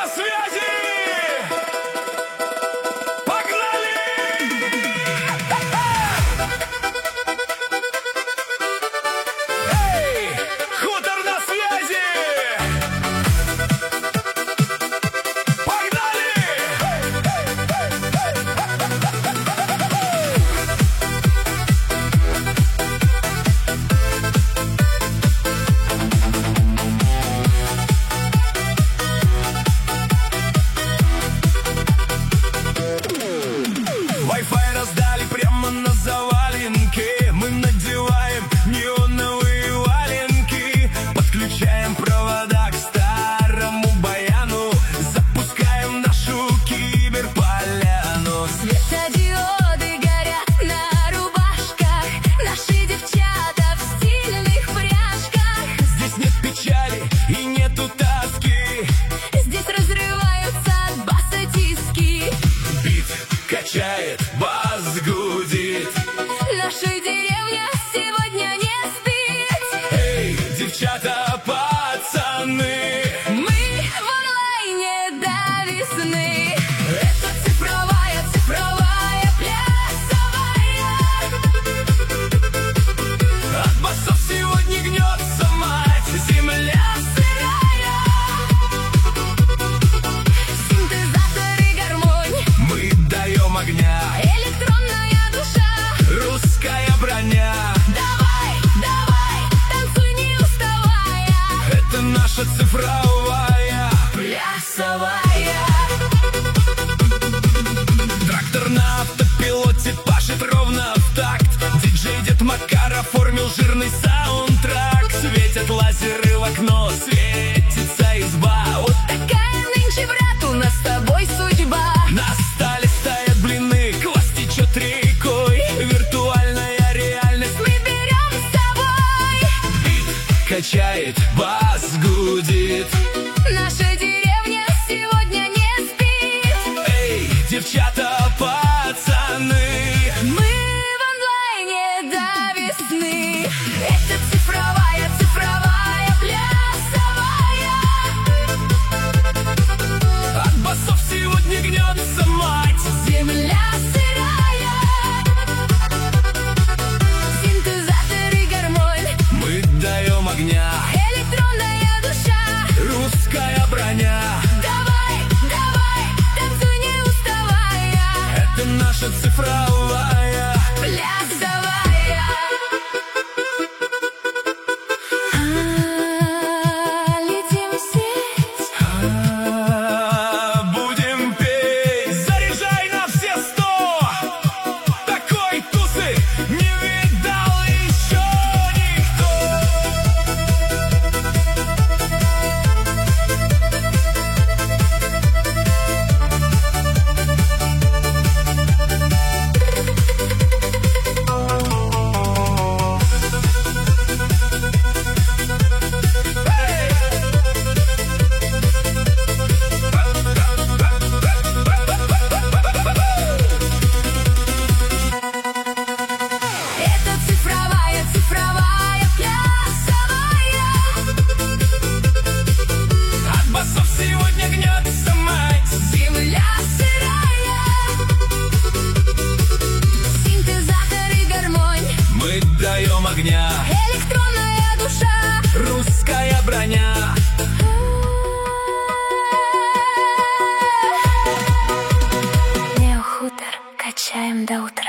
на связи! Погнали! Эй, хутор на связи! Погнали! Wi-Fi раздали прямо на заваленке. Мы надеваем неоновые валенки, подключаем провода к старому баяну, запускаем нашу киберполяну. Светодиоды горят на рубашках, наши девчата в стильных пряжках. Здесь нет печали и нету тоски, Здесь разрываются от баса тиски. бит качает, бас гудит. Наша деревня сегодня не спит. Эй, девчата, пацаны, Мы в онлайне до весны. Это цифровая плясовая. от басов сегодня гнется мать, земля сырая. Синтезатор и гармонь, Мы даем огня, электронная душа. русская броня. Давай, давай, танцуй не уставая. Это наша цифровая. Плясовая. Трактор на автопилоте пашет ровно в такт. Диджей Дед Макар оформил жирный саундтрак. Светят лазеры в окно, светится изба. Вот Такая нынче, брат, у нас с тобой судьба. на столе стоят блины, квас течет рекой. Виртуальная реальность Мы берем с собой. бит качает, бас гудит. Наша деревня сегодня не спит. Эй, девчата, пацаны, Мы в онлайне до весны. Это цифровая плясовая. от басов сегодня гнется мать. Земля сырая. Синтезатор и гармонь, Мы даем огня, электронная душа. русская броня. Давай, давай, танцуй не уставая. Это наша цифровая. Плясовая. Летим в сеть. Будем петь, заряжай на все 100. Такой тусы не видал еще никто. Это цифровая плясовая. От басов сегодня гнется мать. Земля сырая. Синтезатор и гармонь, Мы даем огня, электронная душа. русская броня. Неохутор качаем до утра.